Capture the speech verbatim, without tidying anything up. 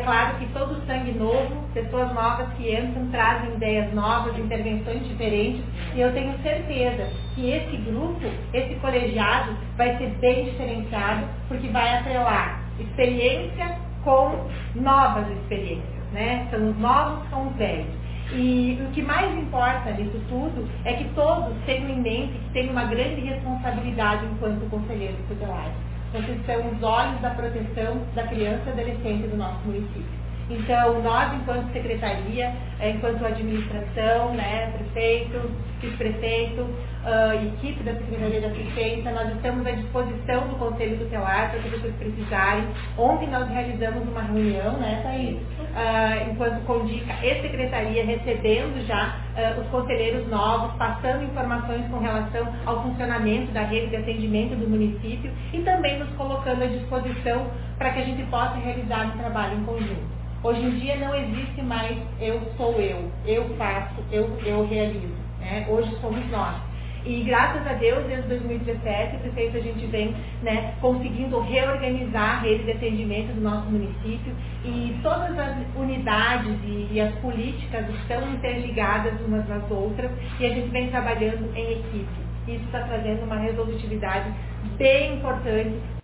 Claro que todo sangue novo, pessoas novas que entram, trazem ideias novas, intervenções diferentes, e eu tenho certeza que esse grupo, esse colegiado, vai ser bem diferenciado, porque vai atrelar experiência com novas experiências, né? São os novos com os velhos. E o que mais importa nisso tudo é que todos tenham em mente que têm uma grande responsabilidade enquanto conselheiros tutelares. Vocês são os olhos da proteção da criança e adolescente do nosso município. Então, nós, enquanto secretaria, enquanto administração, né, prefeito, vice-prefeito, uh, equipe da Secretaria de Assistência, nós estamos à disposição do Conselho Tutelar para o que vocês precisarem. Ontem nós realizamos uma reunião, né, Thaís? Uh, enquanto Condica e Secretaria, recebendo já uh, os conselheiros novos, passando informações com relação ao funcionamento da rede de atendimento do município e também nos colocando à disposição para que a gente possa realizar um trabalho em conjunto. Hoje em dia não existe mais eu sou eu, eu faço, eu, eu realizo. Né? Hoje somos nós. E graças a Deus, desde dois mil e dezessete, prefeito, a gente vem, né, conseguindo reorganizar a rede de atendimento do nosso município e todas as unidades e, e as políticas estão interligadas umas nas outras e a gente vem trabalhando em equipe. Isso está trazendo uma resolutividade bem importante